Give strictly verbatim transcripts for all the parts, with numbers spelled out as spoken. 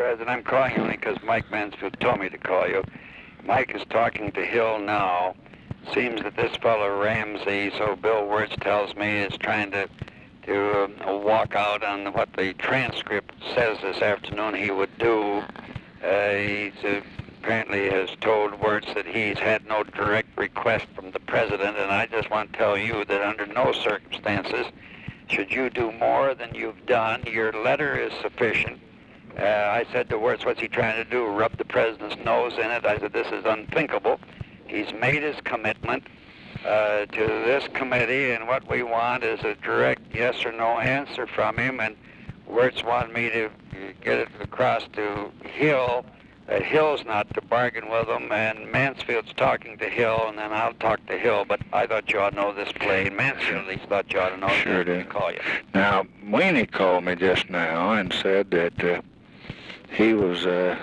President. I'm calling only because Mike Mansfield told me to call you. Mike is talking to Hill now. Seems that this fellow Ramsey, so Bill Wirtz tells me, is trying to to uh, walk out on what the transcript says this afternoon he would do. Uh, he's uh, apparently has told Wirtz that he's had no direct request from the President, and I just want to tell you that under no circumstances should you do more than you've done. Your letter is sufficient. Uh, I said to Wirtz, what's he trying to do, rub the President's nose in it? I said, this is unthinkable. He's made his commitment uh, to this committee, and what we want is a direct yes or no answer from him, and Wirtz wanted me to get it across to Hill that Hill's not to bargain with him, and Mansfield's talking to Hill, and then I'll talk to Hill, but I thought you ought to know this play, and Mansfield at least thought you ought to know sure it. Did. Call you. Now, Weenie called me just now and said that uh, he was, uh,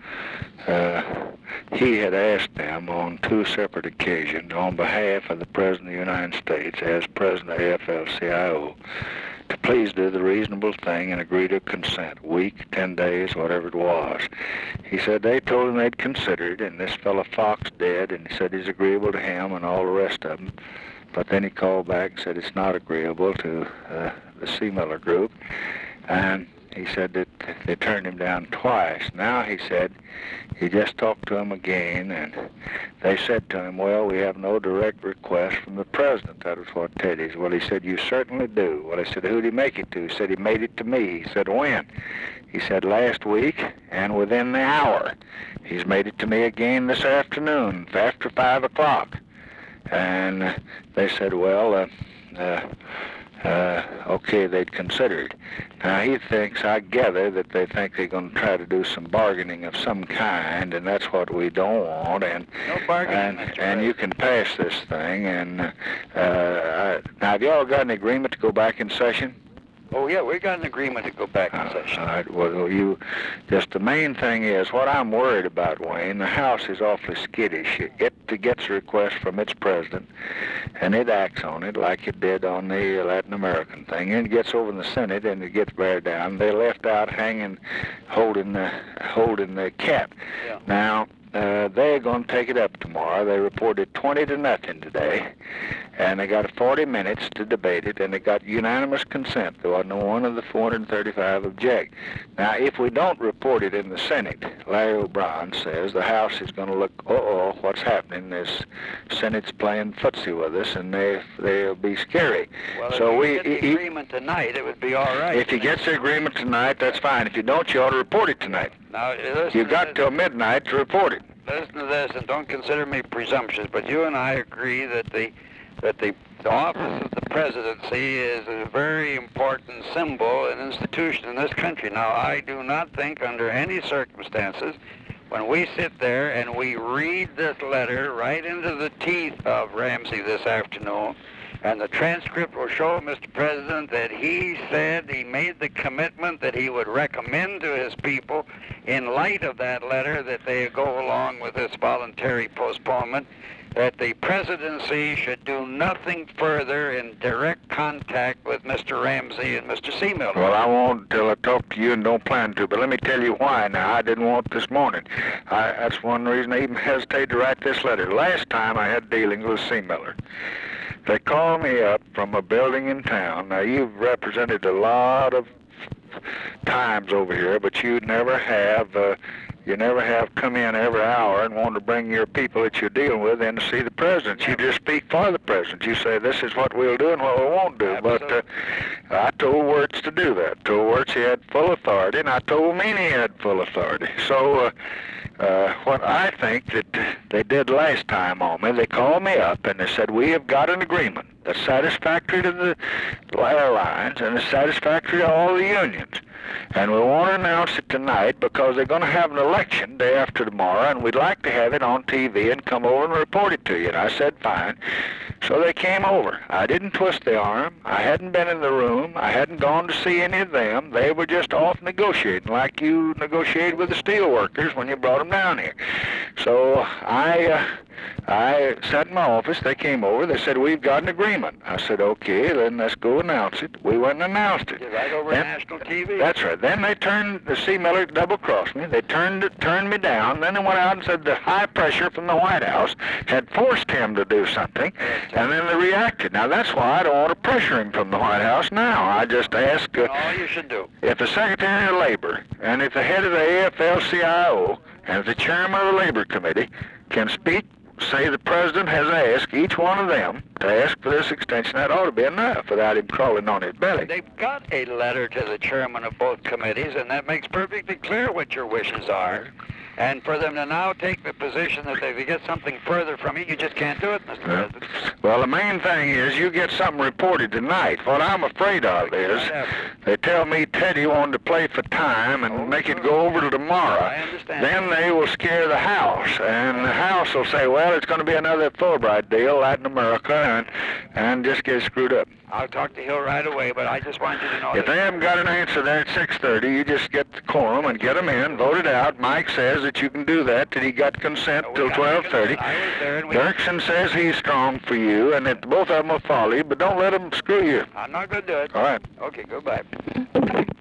uh, he had asked them on two separate occasions on behalf of the President of the United States as President of A F L C I O to please do the reasonable thing and agree to consent, week, ten days, whatever it was. He said they told him they'd considered, and this fellow Fox did, and he said he's agreeable to him and all the rest of them. But then he called back and said it's not agreeable to uh, the C. Miller Group, and he said that they turned him down twice. Now he said he just talked to him again, and they said to him, well, we have no direct request from the President. That was what Teddy's. Well, he said, you certainly do. Well, I said, who did he make it to? He said, he made it to me. He said, when? He said, last week and within the hour. He's made it to me again this afternoon after five o'clock. And uh, they said, well, uh, uh, Uh, okay, they'd considered. Now, he thinks, I gather, that they think they're going to try to do some bargaining of some kind, and that's what we don't want. And no bargaining, and, and you can pass this thing. And uh, I, now, have you all got an agreement to go back in session? Oh, yeah, we got an agreement to go back in Uh, session. all right, well, you, just the main thing is, what I'm worried about, Wayne, the House is awfully skittish. It gets a request from its president, and it acts on it like it did on the Latin American thing, and it gets over in the Senate, and it gets bear down. They're left out hanging, holding the, holding the cap. Yeah. Now, uh, they're going to take it up tomorrow. They reported twenty to nothing today, and they got forty minutes to debate it, and they got unanimous consent. There wasn't one of the four hundred thirty-five object. Now, if we don't report it in the Senate, Larry O'Brien says the House is going to look, uh-oh, what's happening? This Senate's playing footsie with us, and they, they'll be scary. Well, so if we, you get the he, agreement tonight, it would be all right. if he gets the agreement tonight, that's fine. If you don't, you ought to report it tonight. Now, listen You to got this. till midnight to report it. Listen to this, and don't consider me presumptuous, but you and I agree that the that the, the office of the presidency is a very important symbol and institution in this country. Now, I do not think under any circumstances, when we sit there and we read this letter right into the teeth of Ramsey this afternoon, and the transcript will show, Mister President, that he said he made the commitment that he would recommend to his people, in light of that letter, that they go along with this voluntary postponement, that the presidency should do nothing further in direct contact with Mister Ramsey and Mister C. Miller. Well, I won't until I talk to you and don't plan to, but let me tell you why now. I didn't want this morning. I, that's one reason I even hesitated to write this letter. Last time I had dealings with C. Miller. They called me up from a building in town. Now, you've represented a lot of times over here, but you never have uh, you never have come in every hour and want to bring your people that you're dealing with in to see the president. You just speak for the president. You say, this is what we'll do and what we won't do. Absolutely. But uh, I told Wirtz to do that. Told Wirtz he had full authority, and I told Meany he had full authority. So uh, uh, what I think that they did last time on me, they called me up and they said, we have got an agreement that's satisfactory to the airlines and is satisfactory to all the unions. And we want to announce it tonight because they're going to have an election day after tomorrow, and we'd like to have it on T V and come over and report it to you. And I said, fine. So they came over. I didn't twist the arm. I hadn't been in the room. I hadn't gone to see any of them. They were just off negotiating like you negotiated with the steel workers when you brought them down here. So I... Uh, I sat in my office. They came over. They said, we've got an agreement. I said, okay, then let's go announce it. We went and announced it. You're right over Then- national T V. That's right. Then they turned, the C. Miller double-crossed me. They turned turned me down. Then they went out and said the high pressure from the White House had forced him to do something, and then they reacted. Now, that's why I don't want to pressure him from the White House now. I just ask uh, All you should do. if the Secretary of Labor and if the head of the A F L C I O and if the chairman of the Labor Committee can speak, say the president has asked each one of them to ask for this extension, that ought to be enough without him crawling on his belly. They've got a letter to the chairman of both committees, and that makes perfectly clear what your wishes are. And for them to now take the position that if they get something further from you, you just can't do it, Mister Yeah. President. Well, the main thing is you get something reported tonight. What I'm afraid of is they tell me Teddy wanted to play for time and Oh, make it sure. go over to tomorrow. I understand. Then they will scare the House, and the House will say, well, it's going to be another Fulbright deal, Latin America, and, and just get screwed up. I'll talk to Hill right away, but I just want you to know If that they haven't got an answer there at six thirty, you just get the quorum and get them in, vote it out. Mike says that you can do that, that he got consent we till got- twelve thirty. I was there, and we, Dirksen says he's strong for you, and that both of them will follow you, but don't let them screw you. I'm not going to do it. All right. Okay, goodbye.